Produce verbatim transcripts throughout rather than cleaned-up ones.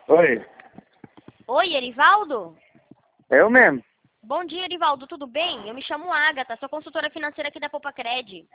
Oi, Oi, Erivaldo? é eu mesmo. Bom dia, Erivaldo, tudo bem? Eu me chamo Agatha, sou consultora financeira aqui da Poupa Cred.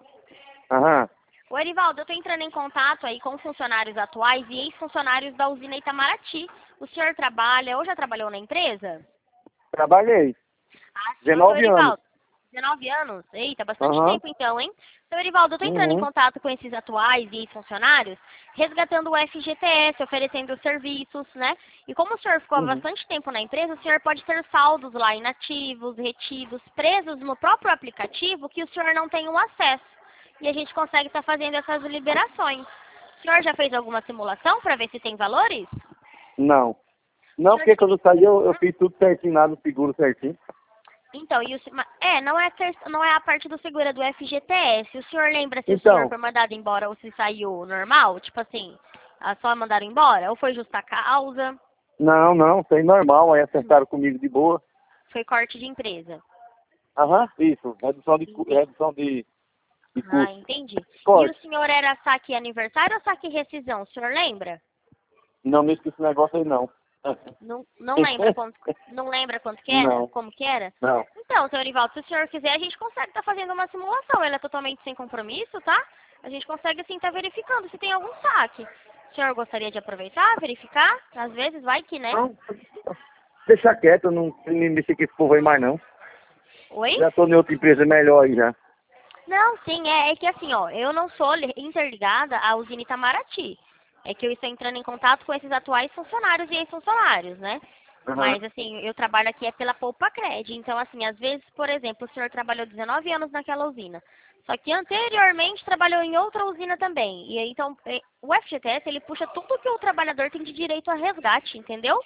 Aham, Ô, Erivaldo, eu estou entrando em contato aí com funcionários atuais e ex-funcionários da usina Itamaraty. O senhor trabalha ou já trabalhou na empresa? trabalhei. Ah, sim, ô, seu dezenove anos. Erivaldo. dezenove anos? Eita, bastante Aham, tempo então, hein? Seu Erivaldo, eu estou entrando em uhum, contato com esses atuais e ex-funcionários, resgatando o F G T S, oferecendo serviços, né? E como o senhor ficou há uhum. bastante tempo na empresa, o senhor pode ter saldos lá inativos, retidos, presos no próprio aplicativo que o senhor não tem o acesso. E a gente consegue estar fazendo essas liberações. O senhor já fez alguma simulação para ver se tem valores? Não. O Não, senhor porque quando eu saí eu, eu fiz tudo certinho lá no seguro certinho. Então, e o, se- ma- é, não é, a ter- não é a parte do seguro, é do F G T S. O senhor lembra se o senhor Então, foi mandado embora ou se saiu normal? Tipo assim, ah, só mandaram embora? Ou foi justa causa? não, não, foi normal, aí acertaram comigo de boa. Foi corte de empresa? Aham, isso, redução de, cu- Entendi. redução de, de Ah, custo. entendi. E o Corte. senhor era saque aniversário ou saque rescisão? O senhor lembra? Não mexe com esse negócio aí não. Não, não lembra quanto, não lembra quanto que era? Não, Como que era? não. Então, seu Erivaldo, se o senhor quiser, a gente consegue estar fazendo uma simulação. Ela é totalmente sem compromisso, tá? A gente consegue, assim, estar verificando se tem algum saque. O senhor gostaria de aproveitar, verificar? Às vezes vai que, né? Não, deixa quieto, eu não me mexer com esse povo aí mais não. Oi? Já tô em outra empresa melhor aí já. Não, sim, é, é que assim, ó, eu não sou li- interligada à usina Itamaraty. É que eu estou entrando em contato com esses atuais funcionários e ex-funcionários, né? Aham. Mas, assim, eu trabalho aqui é pela Poupa Cred. Então, assim, às vezes, por exemplo, o senhor trabalhou dezenove anos naquela usina. Só que anteriormente trabalhou em outra usina também. E aí, então, eh, o F G T S, ele puxa tudo que o trabalhador tem de direito a resgate, entendeu?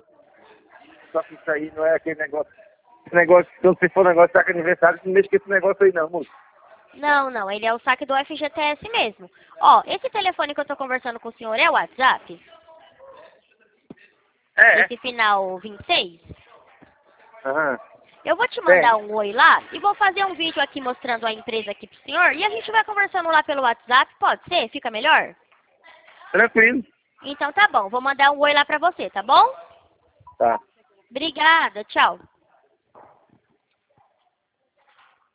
Só que isso aí não é aquele negócio. Esse negócio, quando você for negócio de saca aniversário, você não mexe com esse negócio aí não, moço. Não, não, ele é o saque do F G T S mesmo. Ó, esse telefone que eu tô conversando com o senhor é o WhatsApp? É, é. Esse final vinte e seis? Aham. Eu vou te mandar Tem. um oi lá e vou fazer um vídeo aqui mostrando a empresa aqui pro senhor e a gente vai conversando lá pelo WhatsApp, pode ser? Fica melhor? Tranquilo. Então tá bom, vou mandar um oi lá pra você, tá bom? Tá. Obrigada, tchau.